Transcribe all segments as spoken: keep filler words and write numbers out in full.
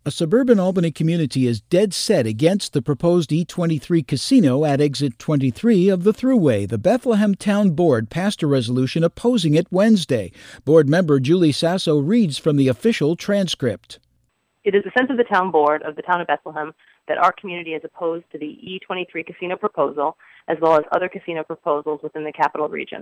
A suburban Albany community is dead set against the proposed E twenty-three casino at exit twenty-three of the Thruway. The Bethlehem Town Board passed a resolution opposing it Wednesday. Board member Julie Sasso reads from the official transcript. It is the sense of the Town Board of the Town of Bethlehem that our community is opposed to the E twenty-three casino proposal, as well as other casino proposals within the capital region.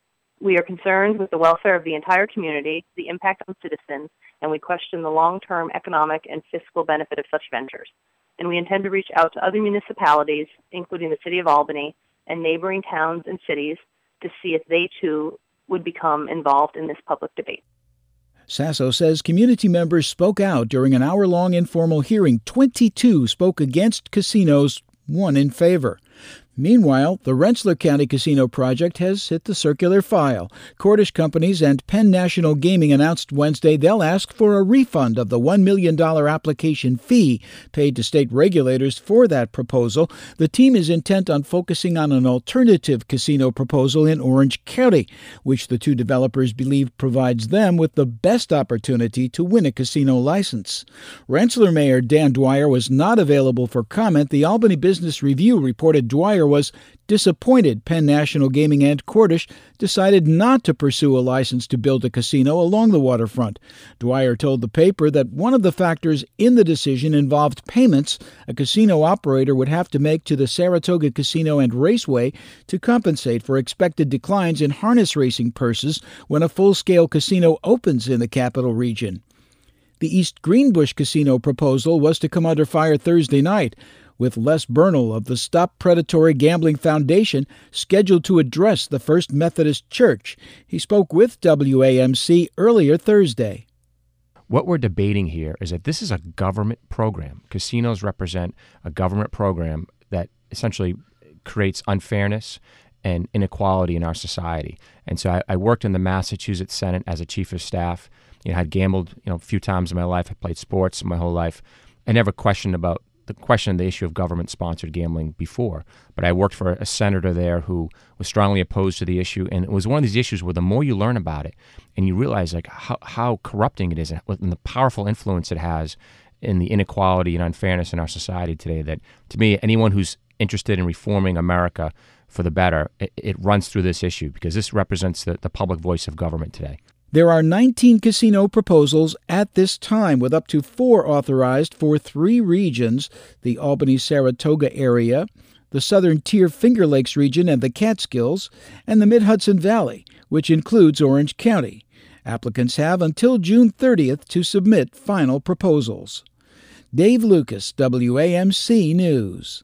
We are concerned with the welfare of the entire community, the impact on citizens, and we question the long-term economic and fiscal benefit of such ventures. And we intend to reach out to other municipalities, including the City of Albany and neighboring towns and cities, to see if they too would become involved in this public debate. Sasso says community members spoke out during an hour-long informal hearing. twenty-two spoke against casinos, one in favor. Meanwhile, the Rensselaer County Casino project has hit the circular file. Cordish Companies and Penn National Gaming announced Wednesday they'll ask for a refund of the one million dollars application fee paid to state regulators for that proposal. The team is intent on focusing on an alternative casino proposal in Orange County, which the two developers believe provides them with the best opportunity to win a casino license. Rensselaer Mayor Dan Dwyer was not available for comment. The Albany Business Review reported Dwyer was disappointed Penn National Gaming and Cordish decided not to pursue a license to build a casino along the waterfront. Dwyer told the paper that one of the factors in the decision involved payments a casino operator would have to make to the Saratoga Casino and Raceway to compensate for expected declines in harness racing purses when a full-scale casino opens in the capital region. The East Greenbush Casino proposal was to come under fire Thursday night, with Les Bernal of the Stop Predatory Gambling Foundation scheduled to address the First Methodist Church. He spoke with W A M C earlier Thursday. What we're debating here is that this is a government program. Casinos represent a government program that essentially creates unfairness and inequality in our society. And so I, I worked in the Massachusetts Senate as a chief of staff. You know, I'd gambled, you know, a few times in my life. I played sports my whole life. I never questioned about the question of the issue of government-sponsored gambling before, but I worked for a senator there who was strongly opposed to the issue, and it was one of these issues where the more you learn about it and you realize like how, how corrupting it is and the powerful influence it has in the inequality and unfairness in our society today, that to me, anyone who's interested in reforming America for the better, it, it runs through this issue because this represents the, the public voice of government today. There are nineteen casino proposals at this time, with up to four authorized for three regions: the Albany-Saratoga area, the Southern Tier Finger Lakes region and the Catskills, and the Mid-Hudson Valley, which includes Orange County. Applicants have until June thirtieth to submit final proposals. Dave Lucas, W A M C News.